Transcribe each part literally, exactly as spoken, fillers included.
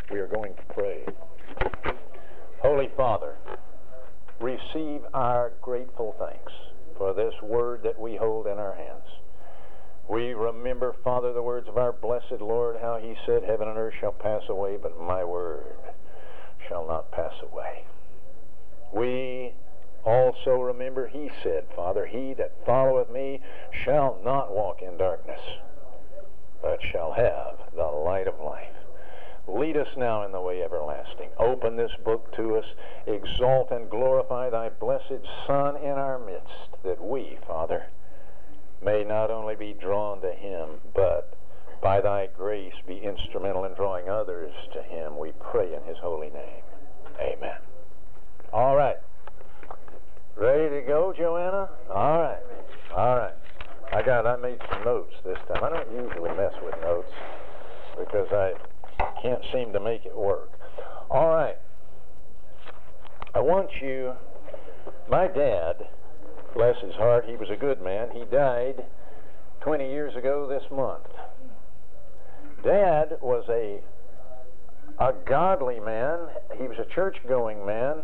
We are going to pray. Holy Father, receive our grateful thanks for this word that we hold in our hands. We remember, Father, the words of our blessed Lord, how he said, heaven and earth shall pass away, but my word shall not pass away. We also remember he said, Father, he that followeth me shall not walk in darkness, but shall have the light of life. Lead us now in the way everlasting. Open this book to us. Exalt and glorify thy blessed Son in our midst, that we, Father, may not only be drawn to him, but by thy grace be instrumental in drawing others to him. We pray in his holy name. Amen. All right. Ready to go, Joanna? All right. All right. I got, I made some notes this time. I don't usually mess with notes because I can't seem to make it work. All right. I want you, my dad, bless his heart, he was a good man. He died twenty years ago this month. Dad was a a godly man. He was a church-going man.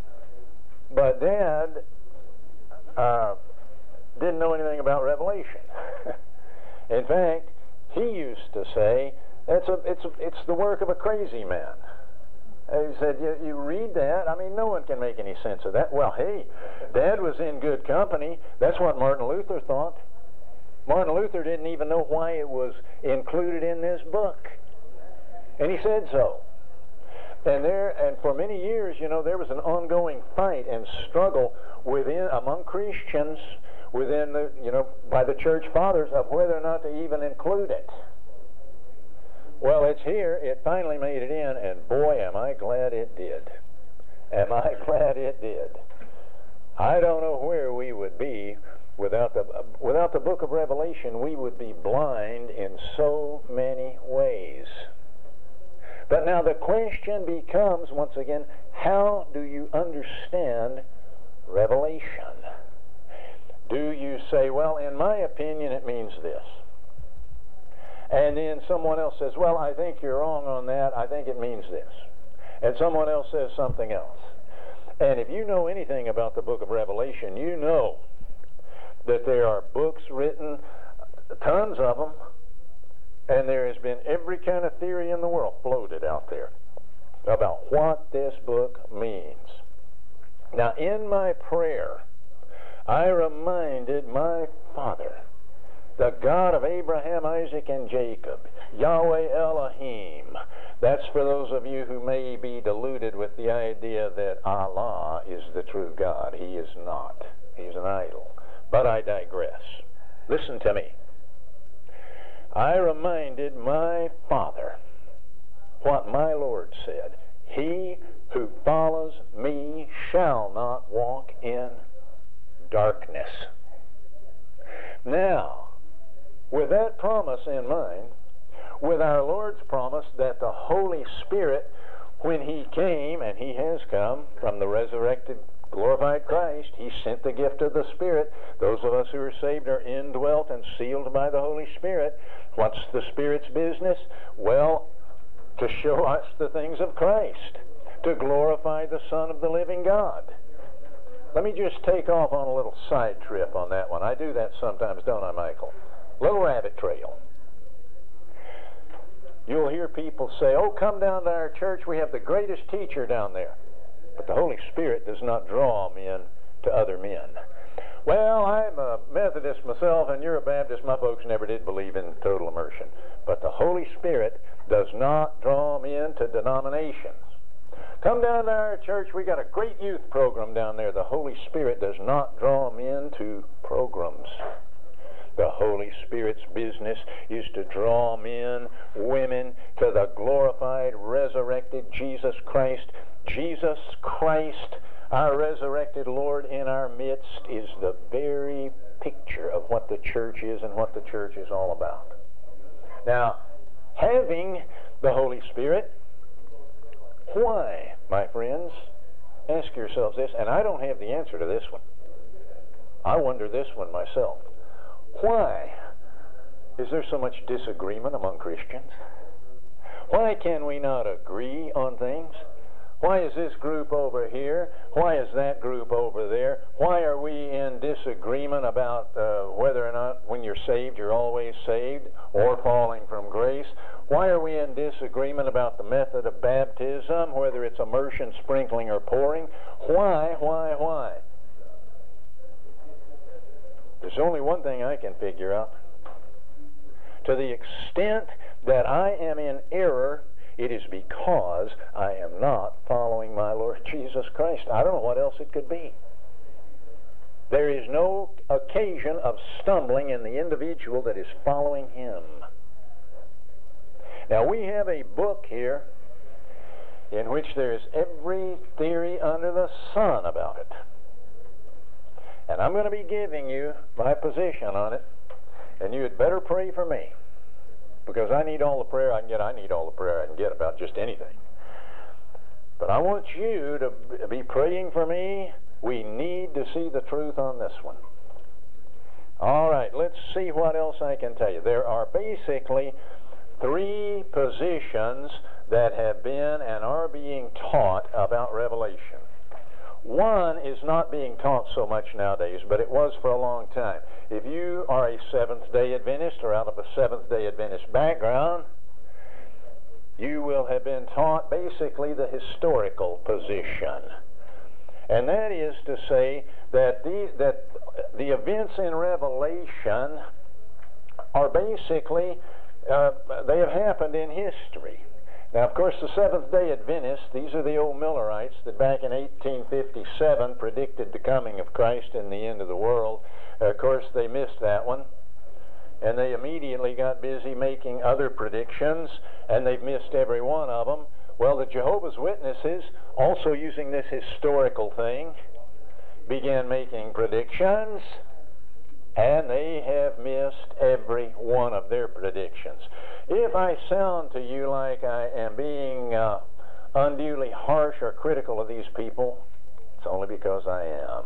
But Dad uh, didn't know anything about Revelation. In fact, he used to say, it's, a, it's, a, it's the work of a crazy man. He said, you, you read that, I mean, no one can make any sense of that. Well, hey, Dad was in good company. That's what Martin Luther thought. Martin Luther didn't even know why it was included in this book. And he said so. And there, and for many years, you know, there was an ongoing fight and struggle within, among Christians, within the, you know, by the church fathers of whether or not to even include it. Well, it's here. It finally made it in, and boy, am I glad it did. Am I glad it did. I don't know where we would be without the, without the book of Revelation. We would be blind in so many ways. But now the question becomes, once again, how do you understand Revelation? Do you say, well, in my opinion, it means this? And then someone else says, well, I think you're wrong on that. I think it means this. And someone else says something else. And if you know anything about the book of Revelation, you know that there are books written, tons of them, and there has been every kind of theory in the world floated out there about what this book means. Now, in my prayer, I reminded my Father, the God of Abraham, Isaac, and Jacob, Yahweh Elohim. That's for those of you who may be deluded with the idea that Allah is the true God. He is not. He's an idol. But I digress. Listen to me. I reminded my Father what my Lord said. He who follows me shall not walk in darkness. Now, with that promise in mind, with our Lord's promise that the Holy Spirit, when he came, and he has come from the resurrected, glorified Christ, he sent the gift of the Spirit. Those of us who are saved are indwelt and sealed by the Holy Spirit. What's the Spirit's business? Well, to show us the things of Christ, to glorify the Son of the living God. Let me just take off on a little side trip on that one. I do that sometimes, don't I, Michael? Little rabbit trail. You'll hear people say, oh, come down to our church, we have the greatest teacher down there. But the Holy Spirit does not draw men to other men. Well, I'm a Methodist myself, and you're a Baptist. My folks never did believe in total immersion. But the Holy Spirit does not draw men to denominations. Come down to our church. We got a great youth program down there. The Holy Spirit does not draw men to programs. The Holy Spirit's business is to draw men, women, to the glorified, resurrected Jesus Christ. Jesus Christ, our resurrected Lord in our midst, is the very picture of what the church is and what the church is all about. Now, having the Holy Spirit, why, my friends? Ask yourselves this, and I don't have the answer to this one. I wonder this one myself. Why is there so much disagreement among Christians? Why can we not agree on things? Why is this group over here? Why is that group over there? Why are we in disagreement about uh, whether or not when you're saved you're always saved or falling from grace? Why are we in disagreement about the method of baptism, whether it's immersion, sprinkling, or pouring? Why, why, why? There's only one thing I can figure out. To the extent that I am in error, it is because I am not following my Lord Jesus Christ. I don't know what else it could be. There is no occasion of stumbling in the individual that is following Him. Now, we have a book here in which there is every theory under the sun about it. And I'm going to be giving you my position on it, and you had better pray for me. Because I need all the prayer I can get. I need all the prayer I can get about just anything. But I want you to be praying for me. We need to see the truth on this one. All right, let's see what else I can tell you. There are basically three positions that have been and are being taught about Revelation. One is not being taught so much nowadays, but it was for a long time. If you are a Seventh-day Adventist or out of a Seventh-day Adventist background, you will have been taught basically the historical position. And that is to say that the, that the events in Revelation are basically, uh, they have happened in history. Now, of course, the Seventh-day Adventists, these are the old Millerites that back in eighteen fifty-seven predicted the coming of Christ and the end of the world. Uh, of course, they missed that one, and they immediately got busy making other predictions, and they've missed every one of them. Well, the Jehovah's Witnesses, also using this historical thing, began making predictions, and they have missed every one of their predictions. If I sound to you like I am being uh, unduly harsh or critical of these people, it's only because I am.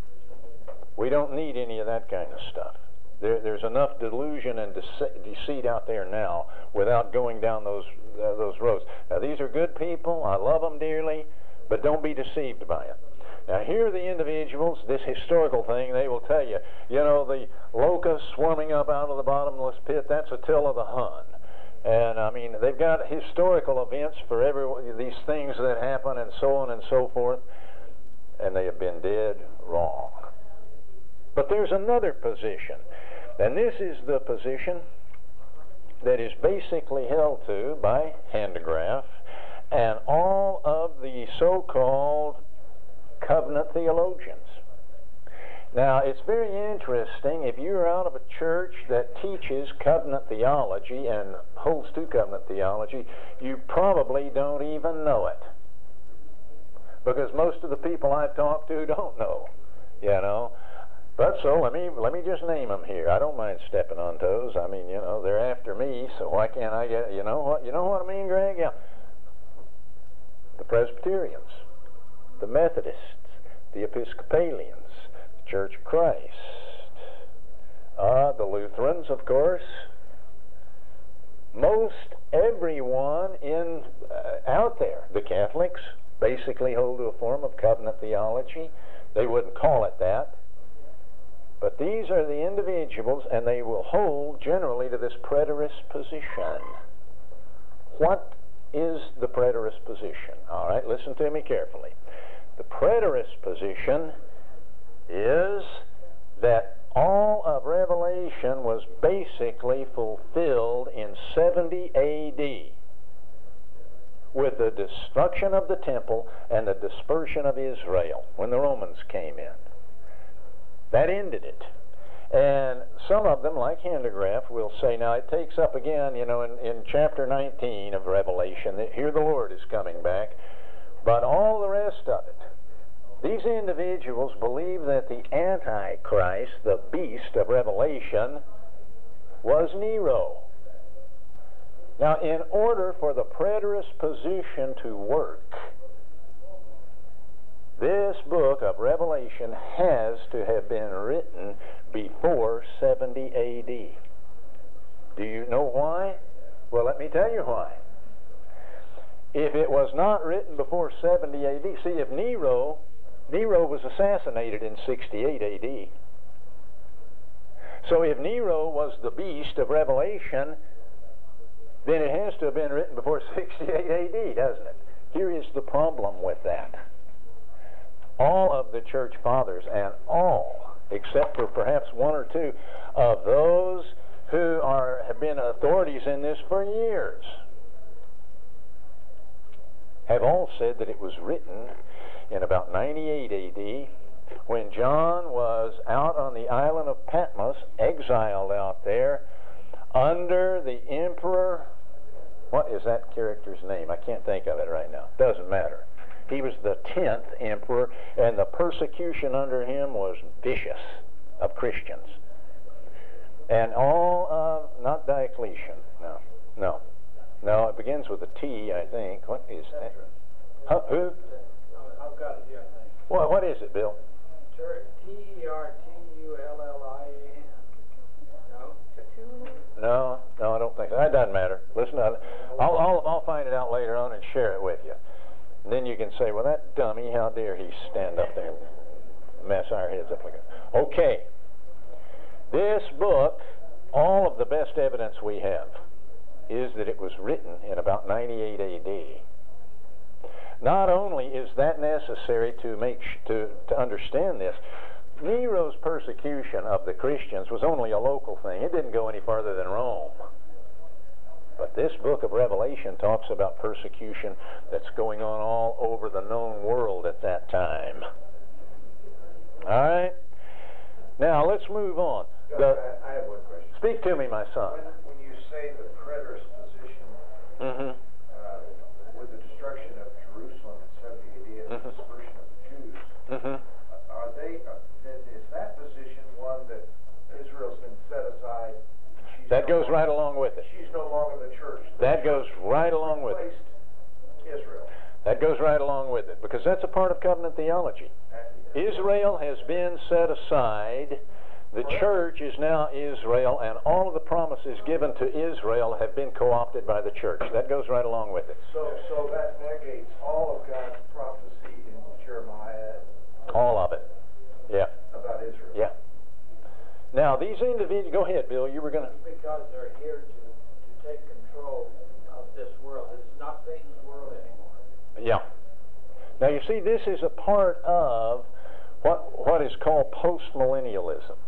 We don't need any of that kind of stuff. There, there's enough delusion and dece- deceit out there now without going down those uh, those roads. Now, these are good people. I love them dearly, but don't be deceived by it. Now, here are the individuals, this historical thing, they will tell you, you know, the locust swarming up out of the bottomless pit, that's Attila the Hun. And, I mean, they've got historical events for every these things that happen and so on and so forth, and they have been dead wrong. But there's another position, and this is the position that is basically held to by Hanegraaff and all of the so-called covenant theologians. Now, it's very interesting, if you're out of a church that teaches covenant theology and holds to covenant theology, you probably don't even know it. Because most of the people I've talked to don't know, you know. But so, let me let me just name them here. I don't mind stepping on toes. I mean, you know, they're after me, so why can't I get, you know what, you know what I mean, Greg? Yeah. The Presbyterians, the Methodists, the Episcopalians, the Church of Christ, uh, the Lutherans, of course. Most everyone in uh, out there, the Catholics, basically hold to a form of covenant theology. They wouldn't call it that. But these are the individuals, and they will hold generally to this preterist position. What is the preterist position? All right, listen to me carefully. The preterist position is that all of Revelation was basically fulfilled in seventy A D with the destruction of the temple and the dispersion of Israel when the Romans came in. That ended it. And some of them, like Hanegraaff, will say, now it takes up again, you know, in, in chapter nineteen of Revelation, that here the Lord is coming back, but all the rest of it. These individuals believe that the Antichrist, the beast of Revelation, was Nero. Now, in order for the preterist position to work, this book of Revelation has to have been written before seventy A D. Do you know why? Well, let me tell you why. if it was not written before seventy A D, see, if Nero, Nero was assassinated in sixty-eight A D. So if Nero was the beast of Revelation, then it has to have been written before sixty-eight A D, doesn't it? Here is the problem with that. All of the church fathers, and all, except for perhaps one or two, of those who are have been authorities in this for years, have all said that it was written in about ninety-eight A D, when John was out on the island of Patmos, exiled out there, under the emperor. What is that character's name? I can't think of it right now. Doesn't matter. He was the tenth emperor, and the persecution under him was vicious of Christians. And all of, not Diocletian, no, no. No, it begins with a T, I think. What is that? Huh, who? I've got it here, I think. What, what is it, Bill? T E R T U L L I A N. No? No, no, I don't think so. That doesn't matter. Listen, I'll, I'll, I'll find it out later on and share it with you. And then you can say, well, that dummy, how dare he stand up there and mess our heads up like that. Okay. This book, all of the best evidence we have is that it was written in about ninety-eight A D. Not only is that necessary to make sh- to, to understand this, Nero's persecution of the Christians was only a local thing. It didn't go any farther than Rome. But this book of Revelation talks about persecution that's going on all over the known world at that time. All right? Now, let's move on. The, I have one question. Speak to me, my son. When, when you say the preterist position, Mm-hmm. uh, with the destruction of Jerusalem in seventy A D and the Mhm. dispersion of the Jews, Mm-hmm. uh, are they, uh, then is that position one that Israel's been set aside? She's That no goes longer- right along with it. She's no longer the church. The That goes church right along with it. replaced Israel. That goes right along with it, because that's a part of covenant theology. Israel has been set aside. The church is now Israel, and all of the promises given to Israel have been co-opted by the church. That goes right along with it. So, so that negates all of God's prophecy in Jeremiah All of it. Yeah. about Israel. Yeah. Now, these individuals... Go ahead, Bill. You were going to... Because they're here to, to take control of this world. It's not Satan's world anymore. Yeah. Now, you see, this is a part of what what is called postmillennialism.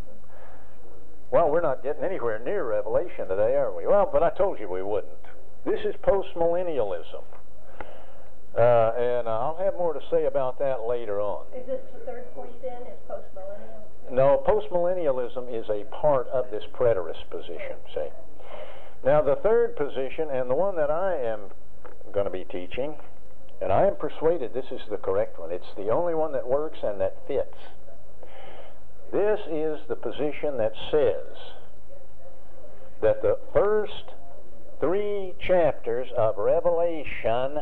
Well, we're not getting anywhere near Revelation today, are we? Well, but I told you we wouldn't. This is postmillennialism. Uh, and uh, I'll have more to say about that later on. Is this the third point then, is postmillennial? No, postmillennialism is a part of this preterist position, see. Now, the third position, and the one that I am going to be teaching, and I am persuaded this is the correct one. It's the only one that works and that fits. This is the position that says that the first three chapters of Revelation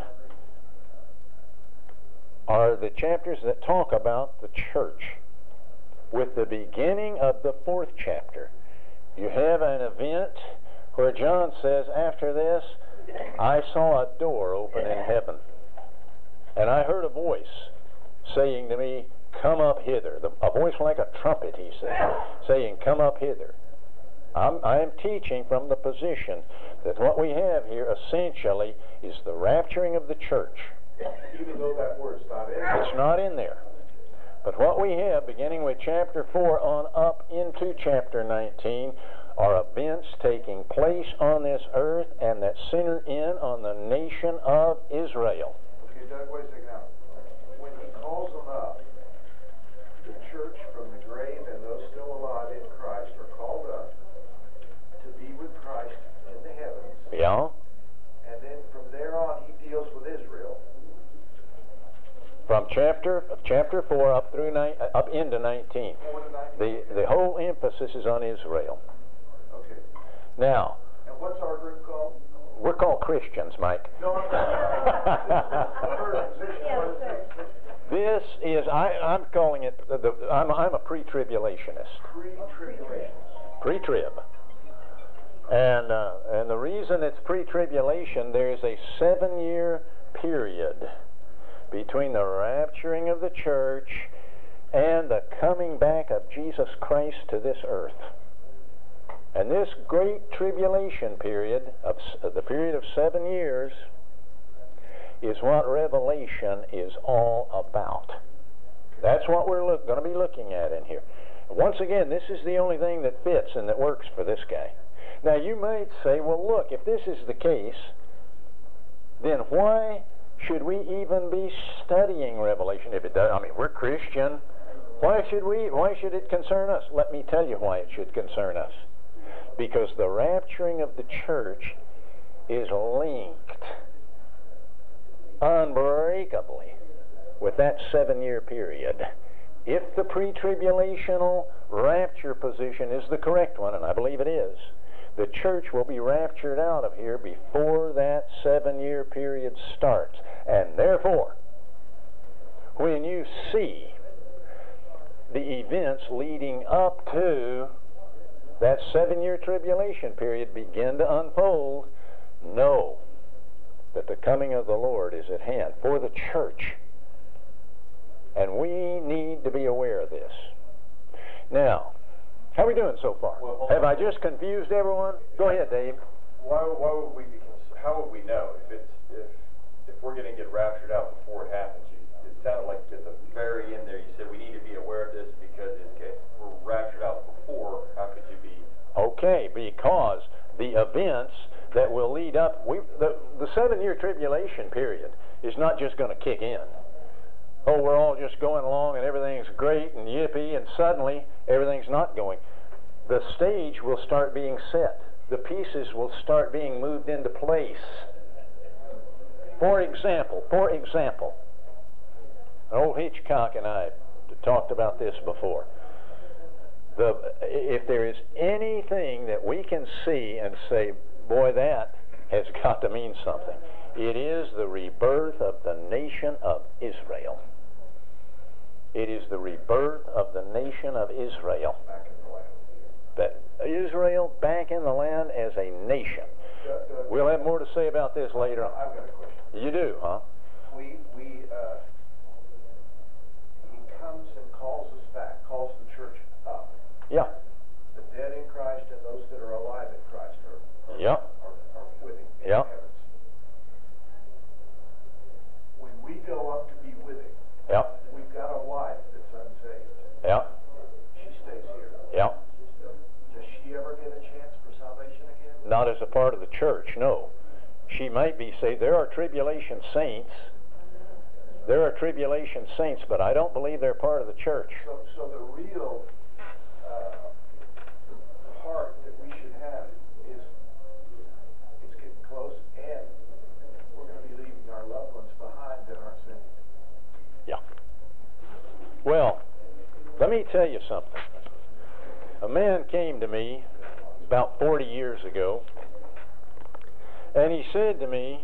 are the chapters that talk about the church, with the beginning of the fourth chapter. You have an event where John says, after this, I saw a door open in heaven, and I heard a voice saying to me, come up hither. The, a voice like a trumpet, he said, saying, come up hither. I'm, I'm teaching from the position that what we have here essentially is the rapturing of the church. Even though that word's not in there. It's not in there. But what we have, beginning with chapter four on up into chapter nineteen, are events taking place on this earth and that center in on the nation of Israel. Okay, Doug, wait a second now. When he calls them up, the church from the grave and those still alive in Christ are called up to be with Christ in the heavens. Yeah? And then from there on, he deals with Israel. From chapter chapter four up through ni- up into nineteen. four to nineteen. The the whole emphasis is on Israel. Okay. Now, And what's our group called? we're called Christians, Mike. No, I'm not. Third position. Yeah, What is third. this? This is I I'm calling it the, the I'm I'm a pre-tribulationist. Pre-tribulations. Pre-trib. And, uh, and the reason it's pre-tribulation, there is a seven-year period between the rapturing of the church and the coming back of Jesus Christ to this earth. And this great tribulation period, of the period of seven years, is what Revelation is all about. That's what we're look, going to be looking at in here. Once again, this is the only thing that fits and that works for this guy. Now, you might say, well, look, if this is the case, then why should we even be studying Revelation? If it does, I mean, we're Christian. Why should we? Why should it concern us? Let me tell you why it should concern us. Because the rapturing of the church is linked unbreakably with that seven-year period. If the pre-tribulational rapture position is the correct one, and I believe it is, the church will be raptured out of here before that seven-year period starts. And therefore, when you see the events leading up to that seven-year tribulation period begin to unfold, know that the coming of the Lord is at hand for the church. And we need to be aware of this. Now, how are we doing so far? Well, Have I just confused everyone? Go ahead, Dave. Why, why would we be? Cons- how would we know if it's if if we're going to get raptured out before it happens? You, it sounded like at the very end there you said we need to be aware of this because if we're raptured out before, how could you be? Okay, because the events that will lead up, we the the seven-year tribulation period is not just going to kick in. Oh, we're all just going along and everything's great and yippee, and suddenly everything's not going. The stage will start being set. The pieces will start being moved into place. For example, for example, old Hitchcock and I talked about this before. The, if there is anything that we can see and say, boy, that has got to mean something, it is the rebirth of the nation of Israel. It is the rebirth of the nation of Israel. Back in the land. That Israel back in the land as a nation. Uh, uh, We'll have more to say about this later on. I've got a question. You do, huh? We, we, uh, he comes and calls us back, calls the church up. Yeah. The dead in Christ and those that are alive in Christ are, are, Yeah. are, are with him in Yeah. heavens. When we go up to be with him, Yeah. we've got a wife that's unsaved. Yeah. She stays here. Yeah. Does she ever get a chance for salvation again? Not as a part of the church, no. She might be saved. There are tribulation saints. There are tribulation saints, but I don't believe they're part of the church. So, so the real uh, heart that we should have is it's getting close, and we're going to be leaving our loved ones behind that aren't saved. Yeah. Well, let me tell you something. A man came to me about forty years ago, and he said to me,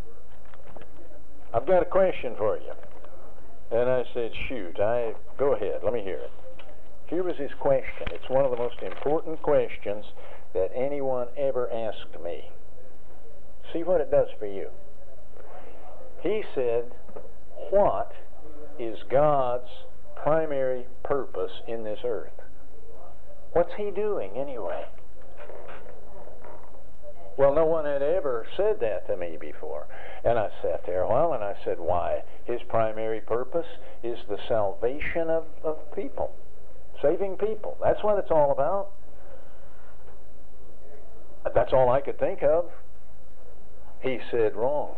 I've got a question for you. And I said, shoot, I go ahead, let me hear it. Here was his question. It's one of the most important questions that anyone ever asked me. See what it does for you. He said, what is God's primary purpose in this earth? What's he doing anyway? Well, no one had ever said that to me before. And I sat there a while and I said, why? His primary purpose is the salvation of, of people. Saving people. That's what it's all about. That's all I could think of. He said, wrong.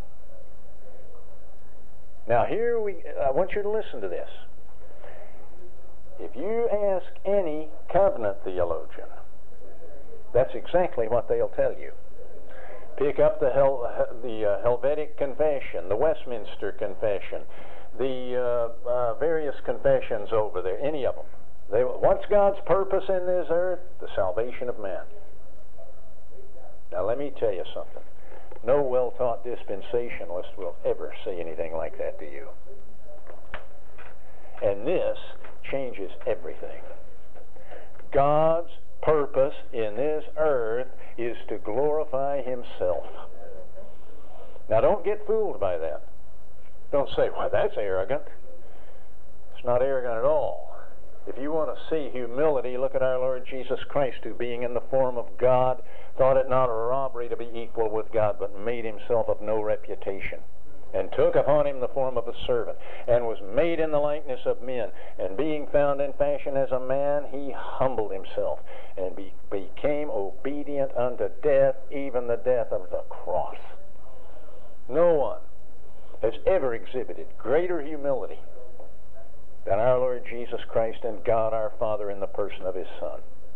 Now here we, I want you to listen to this. If you ask any covenant theologian, that's exactly what they'll tell you. Pick up the Hel- the uh, Helvetic Confession, the Westminster Confession, the uh, uh, various confessions over there, any of them. They, what's God's purpose in this earth? The salvation of man. Now let me tell you something. No well-taught dispensationalist will ever say anything like that to you. And this changes everything. God's purpose in this earth is to glorify Himself. Now don't get fooled by that. Don't say, well, that's arrogant. It's not arrogant at all. If you want to see humility, look at our Lord Jesus Christ, who being in the form of God, thought it not a robbery to be equal with God, but made Himself of no reputation, and took upon Him the form of a servant, and was made in the likeness of men, and being found in fashion as a man, He humbled Himself, and be, became obedient unto death, even the death of the cross. No one has ever exhibited greater humility than our Lord Jesus Christ and God our Father in the person of His Son.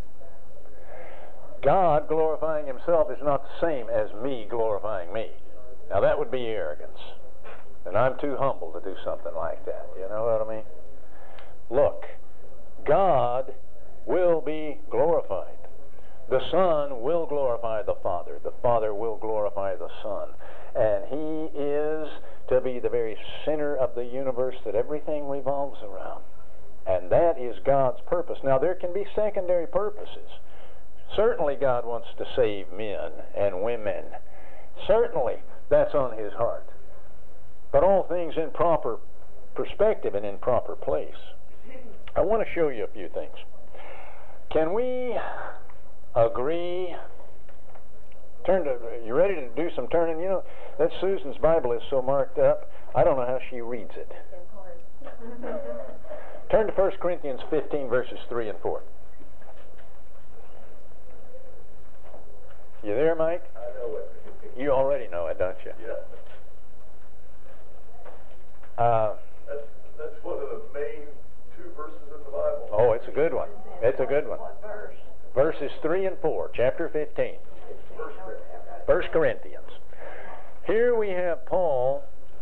God glorifying Himself is not the same as me glorifying me. Now that would be arrogance. And I'm too humble to do something like that. You know what I mean? Look, God will be glorified. The Son will glorify the Father. The Father will glorify the Son. And He is to be the very center of the universe that everything revolves around. And that is God's purpose. Now, there can be secondary purposes. Certainly God wants to save men and women. Certainly that's on His heart. But all things in proper perspective and in proper place. I want to show you a few things. Can we agree? Turn to, you ready to do some turning? You know, that Susan's Bible is so marked up, I don't know how she reads it. Turn to First Corinthians fifteen, verses three and four. You there, Mike? I know it. You already know it, don't you? Yeah. Uh, That's, that's one of the main two verses in the Bible. oh, it's a good one. It's a good one. What verse? Verses three and four, chapter fifteen. First Corinthians. First Corinthians. Here we have Paul.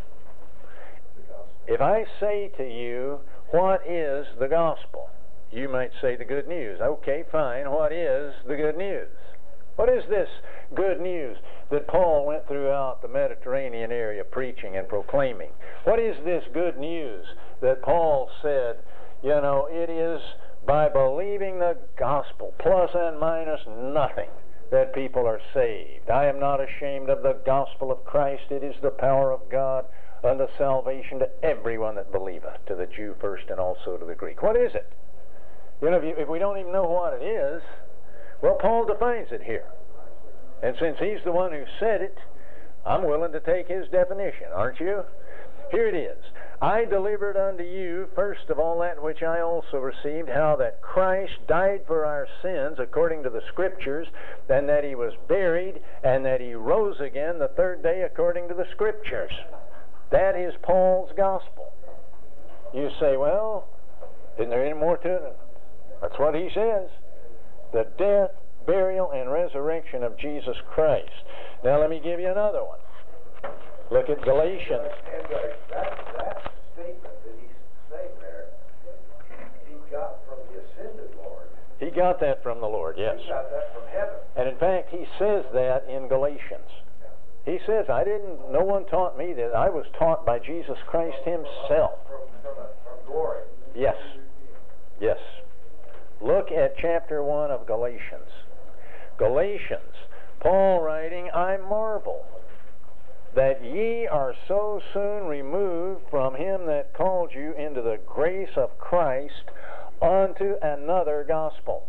If I say to you, what is the gospel? You might say the good news. Okay, fine. What is the good news? What is this good news that Paul went throughout the Mediterranean area preaching and proclaiming? What is this good news that Paul said, you know, it is by believing the gospel, plus and minus nothing, that people are saved. I am not ashamed of the gospel of Christ. It is the power of God unto salvation to everyone that believeth, to the Jew first and also to the Greek. What is it? You know, if, you, if we don't even know what it is, well, Paul defines it here. And since he's the one who said it, I'm willing to take his definition, aren't you? Here it is. I delivered unto you, first of all, that which I also received, how that Christ died for our sins according to the Scriptures, and that He was buried, and that He rose again the third day according to the Scriptures. That is Paul's gospel. You say, well, isn't there any more to it? That's what he says. The death, burial, and resurrection of Jesus Christ. Now let me give you another one. Look at Galatians. And uh, that, that statement that he's saying there, he got from the ascended Lord. He got that from the Lord, yes. He got that from heaven. And in fact, he says that in Galatians. He says, I didn't, no one taught me that. I was taught by Jesus Christ Himself. From, from, from glory. Yes. Yes. Look at chapter one of Galatians. Galatians, Paul writing, I marvel that ye are so soon removed from Him that called you into the grace of Christ unto another gospel,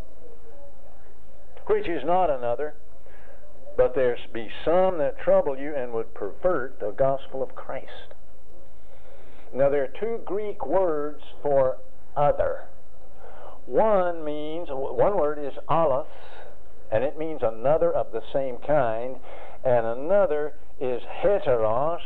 which is not another, but there be some that trouble you and would pervert the gospel of Christ. Now there are two Greek words for other. One means, one word is allos, and it means another of the same kind, and another is heteros,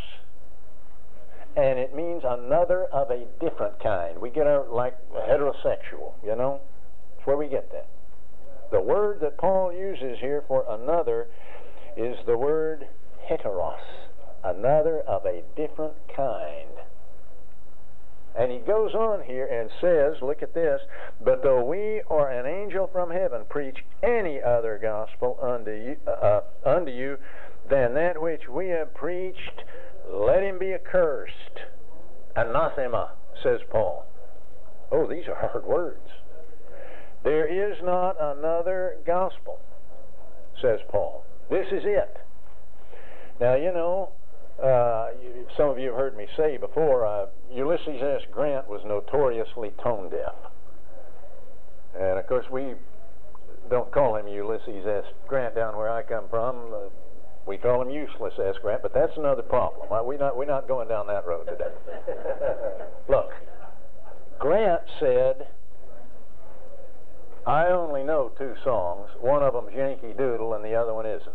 and it means another of a different kind. We get our, like, heterosexual, you know? That's where we get that. The word that Paul uses here for another is the word heteros, another of a different kind. And he goes on here and says, look at this, but though we or an angel from heaven preach any other gospel unto you, uh, unto you than that which we have preached, let him be accursed. Anathema, says Paul. Oh, these are hard words. There is not another gospel, says Paul. This is it. Now, you know, uh, you, some of you have heard me say before, uh, Ulysses S. Grant was notoriously tone deaf. And, of course, we don't call him Ulysses S. Grant down where I come from. Uh, we call him Useless S. Grant, but that's another problem. Uh, we're not, we're not going down that road today. Look, Grant said, I only know two songs. One of them's Yankee Doodle and the other one isn't.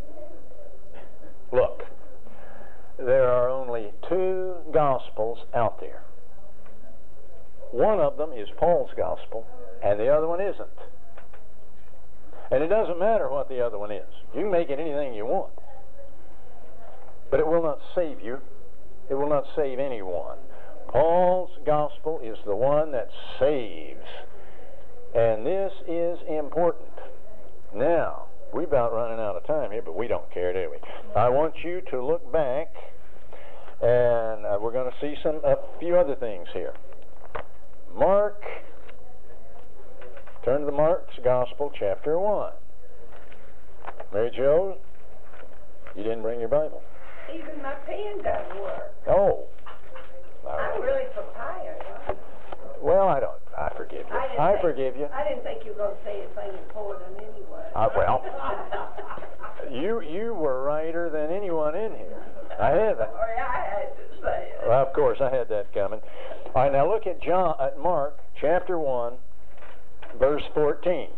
Look, there are only two gospels out there. One of them is Paul's gospel, and the other one isn't. And it doesn't matter what the other one is. You can make it anything you want. But it will not save you. It will not save anyone. Paul's gospel is the one that saves. And this is important. Now, we're about running out of time here, but we don't care, do we? I want you to look back, and uh, we're going to see some a few other things here. Mark, turn to the Mark's Gospel, chapter one. Mary Jo, you didn't bring your Bible. Even my pen doesn't work. Oh. All right. I'm really so tired. Huh? Well, I don't. I forgive you. I, didn't I think, forgive you. I didn't think you were going to say anything important anyway. Uh, well, you you were righter than anyone in here. I had that. Oh, yeah, I had to say it. Well, of course, I had that coming. All right, now look at John at Mark chapter one, verse fourteen.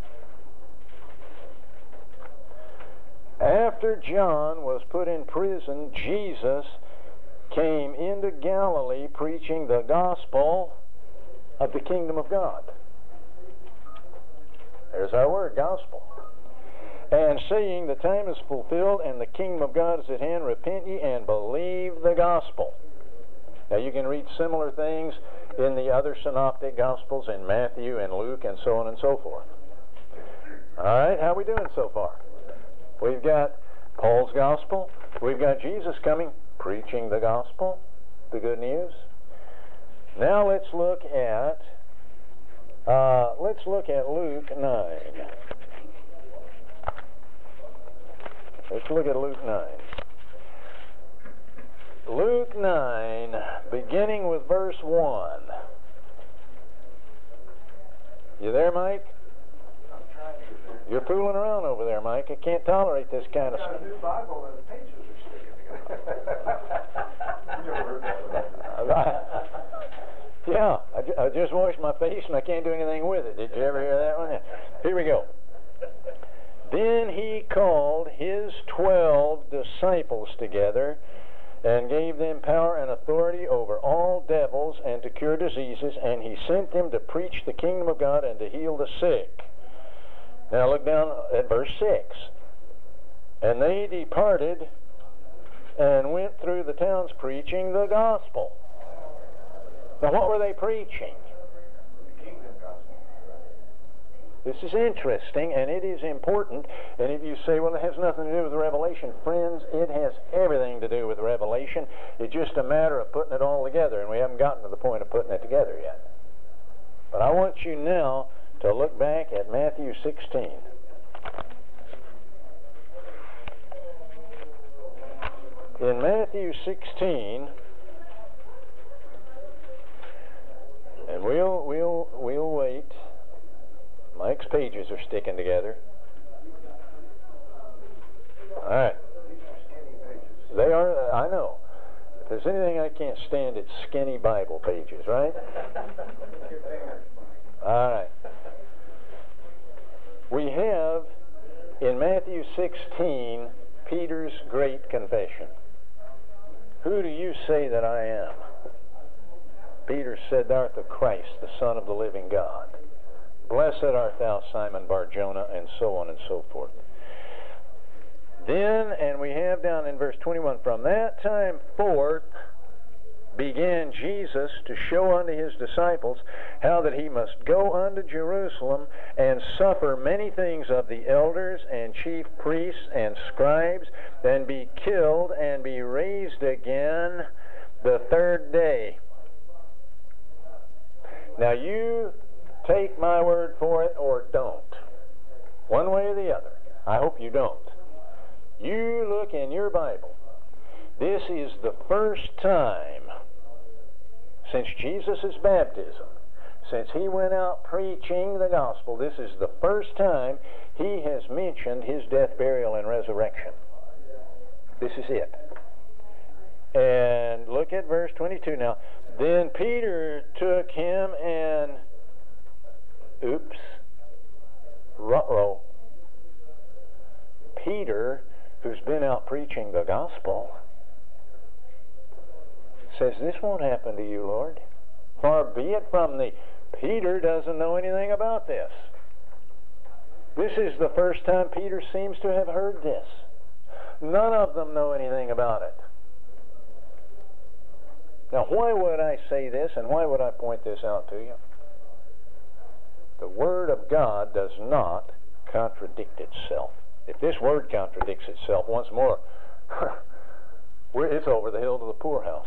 After John was put in prison, Jesus came into Galilee preaching the gospel of the kingdom of God. There's our word, gospel. And saying, the time is fulfilled and the kingdom of God is at hand, repent ye and believe the gospel. Now you can read similar things in the other synoptic gospels, in Matthew and Luke and so on and so forth. All right, how are we doing so far? We've got Paul's gospel. We've got Jesus coming, preaching the gospel, the good news. Now let's look at uh, let's look at Luke nine. Let's look at Luke nine. Luke nine, beginning with verse one. You there, Mike? I'm trying to. You're fooling around over there, Mike. I can't tolerate this kind of I got stuff. a new Bible and the pages are sticking together. You never heard that one. Yeah, I, ju- I just washed my face and I can't do anything with it. Did you ever hear that one? Here we go. Then he called his twelve disciples together and gave them power and authority over all devils and to cure diseases, and he sent them to preach the kingdom of God and to heal the sick. Now look down at verse six. And they departed and went through the towns preaching the gospel. Now what were they preaching? The kingdom gospel. This is interesting, and it is important. And if you say, well, it has nothing to do with Revelation, friends, it has everything to do with Revelation. It's just a matter of putting it all together, and we haven't gotten to the point of putting it together yet. But I want you now to look back at Matthew sixteen. In Matthew sixteen, and we'll we'll we'll wait. Mike's pages are sticking together. All right. They are, I know. If there's anything I can't stand, it's skinny Bible pages, right? All right. We have in Matthew sixteen Peter's great confession. Who do you say that I am? Peter said, thou art the Christ, the Son of the living God. Blessed art thou, Simon Bar-Jonah, and so on and so forth. Then, and we have down in verse twenty-one, from that time forth began Jesus to show unto his disciples how that he must go unto Jerusalem and suffer many things of the elders and chief priests and scribes, and be killed and be raised again the third day. Now you take my word for it or don't. One way or the other. I hope you don't. You look in your Bible. This is the first time since Jesus' baptism, since he went out preaching the gospel, this is the first time he has mentioned his death, burial, and resurrection. This is it. And look at verse twenty-two now. Then Peter took him and, oops, ruh-roh. Peter, who's been out preaching the gospel, says, this won't happen to you, Lord. Far be it from thee. Peter doesn't know anything about this. This is the first time Peter seems to have heard this. None of them know anything about it. Now, why would I say this, and why would I point this out to you? The Word of God does not contradict itself. If this Word contradicts itself once more, it's over the hill to the poorhouse.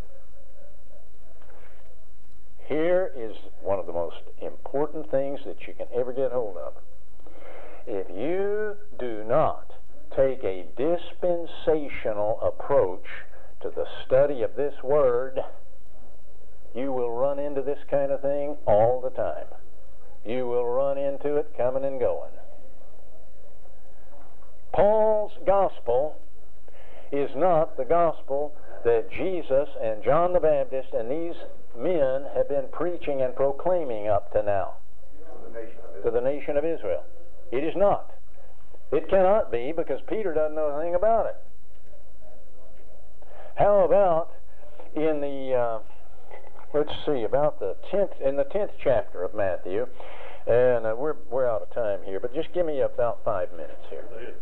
Here is one of the most important things that you can ever get hold of. If you do not take a dispensational approach to the study of this Word, you will run into this kind of thing all the time. You will run into it coming and going. Paul's gospel is not the gospel that Jesus and John the Baptist and these men have been preaching and proclaiming up to now To the nation of to the nation of Israel. It is not. It cannot be, because Peter doesn't know anything about it. How about in the uh, let's see, about the tenth in the tenth chapter of Matthew, and uh, we're we're out of time here, but just give me about five minutes here.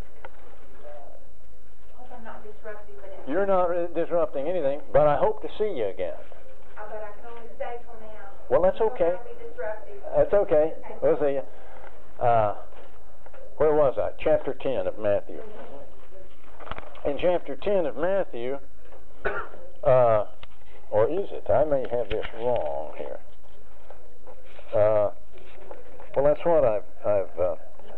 Hope I'm not disrupting, but it's, You're not uh, disrupting anything, but I hope to see you again. uh, but I can only stay till now. Well, that's So okay. I'll be disruptive. That's okay. We'll see you. Uh, where was I? Chapter ten of Matthew. In chapter ten of Matthew, uh, or is it? I may have this wrong here. Uh, well, that's what I've, I've uh,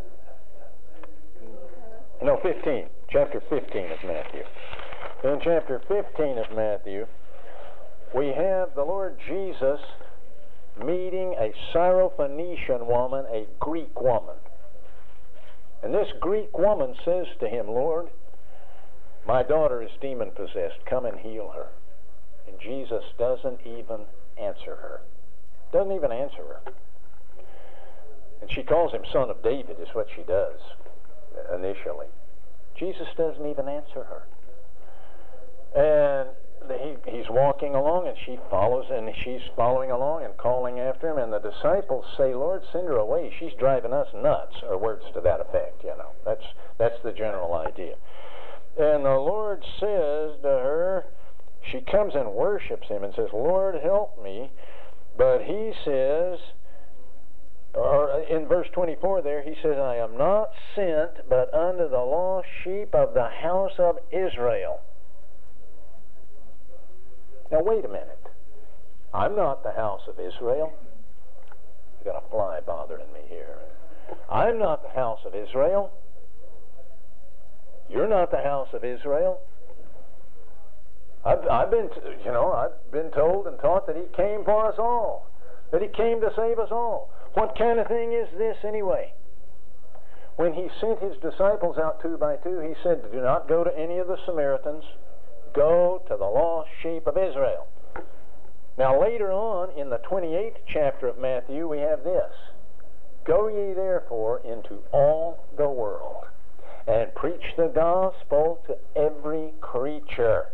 no, fifteen. Chapter fifteen of Matthew. In chapter fifteen of Matthew, we have the Lord Jesus meeting a Syrophoenician woman, a Greek woman. And this Greek woman says to him, Lord, my daughter is demon-possessed. Come and heal her. And Jesus doesn't even answer her. Doesn't even answer her. And she calls him Son of David, is what she does initially. Jesus doesn't even answer her. And he, he's walking along, and she follows, and she's following along and calling after him. And the disciples say, Lord, send her away. She's driving us nuts, or words to that effect, you know. That's, that's the general idea. And the Lord says to her, she comes and worships him and says, Lord, help me. But he says, or in verse twenty-four there, he says, I am not sent but unto the lost sheep of the house of Israel. Now, wait a minute. I'm not the house of Israel. I've got a fly bothering me here. I'm not the house of Israel. You're not the house of Israel. I've, I've been, you know, I've been told and taught that he came for us all, that he came to save us all. What kind of thing is this anyway? When he sent his disciples out two by two, he said, do not go to any of the Samaritans. Go to the lost sheep of Israel. Now later on in the twenty-eighth chapter of Matthew, we have this. Go ye therefore into all the world and preach the gospel to every creature.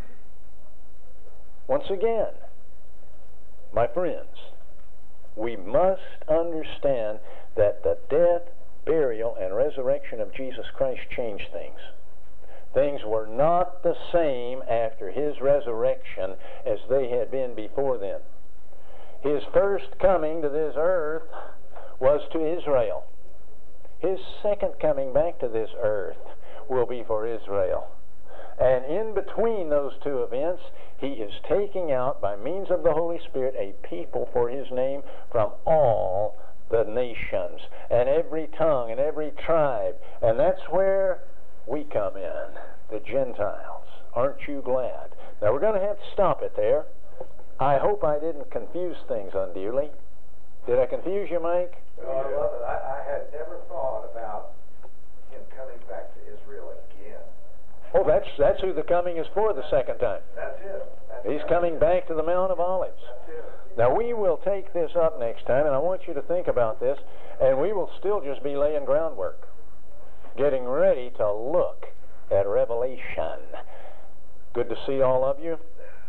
Once again, my friends, we must understand that the death, burial, and resurrection of Jesus Christ changed things. Things were not the same after his resurrection as they had been before then. His first coming to this earth was to Israel. His second coming back to this earth will be for Israel. And in between those two events, he is taking out, by means of the Holy Spirit, a people for his name from all the nations, and every tongue, and every tribe. And that's where we come in, the Gentiles. Aren't you glad? Now, we're going to have to stop it there. I hope I didn't confuse things unduly. Did I confuse you, Mike? Oh, I love it. I, I had never thought about him coming back to Israel again. Oh, that's that's who the coming is for the second time. That's it. That's He's it. coming back to the Mount of Olives. That's it. Now, we will take this up next time, and I want you to think about this, and we will still just be laying groundwork, getting ready to look at Revelation. Good to see all of you,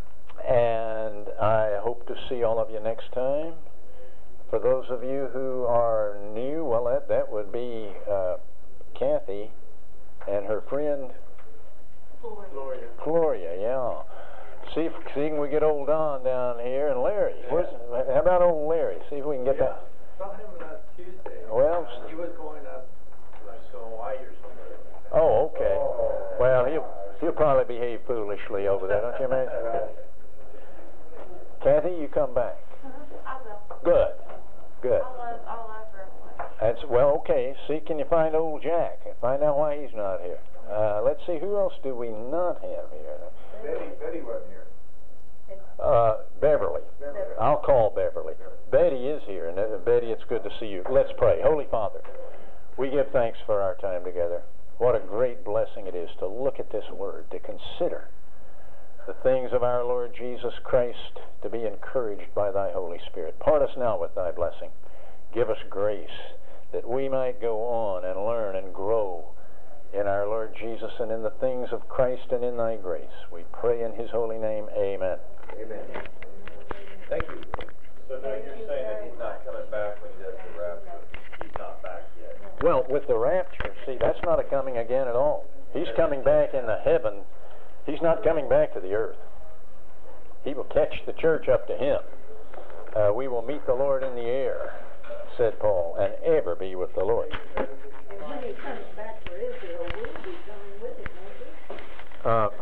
and I hope to see all of you next time. For those of you who are new, well, that, that would be uh, Kathy and her friend Gloria. Gloria, yeah. See if see if we get old Don down here, and Larry. Where's, how about old Larry? See if we can get Yeah. that. Saw him last Tuesday. Well, Uh, he was going up like to Hawaii or something. Oh, okay. Well, he'll he'll probably behave foolishly over there, don't you imagine? Kathy, you come back. I will. Good, good. I'll love, I'll love Revelation. That's well, okay. See, can you find old Jack? Find out why he's not here. Uh, let's see, who else do we not have here? Betty, Betty wasn't here. Uh, Beverly. Beverly. I'll call Beverly. Betty is here, and uh, Betty, it's good to see you. Let's pray. Holy Father, we give thanks for our time together. What a great blessing it is to look at this word, to consider the things of our Lord Jesus Christ, to be encouraged by thy Holy Spirit. Part us now with thy blessing. Give us grace that we might go on and learn and grow in our Lord Jesus and in the things of Christ and in thy grace. We pray in his holy name. Amen. Amen. Thank you. So now you're saying that he's not coming back when he does the rapture. He's not back yet. Well, with the rapture, see, that's not a coming again at all. He's coming back in the heaven. He's not coming back to the earth. He will catch the church up to him. Uh, we will meet the Lord in the air, said Paul, and ever be with the Lord. And when he comes back for Israel, we'll be coming with him, won't we? Uh,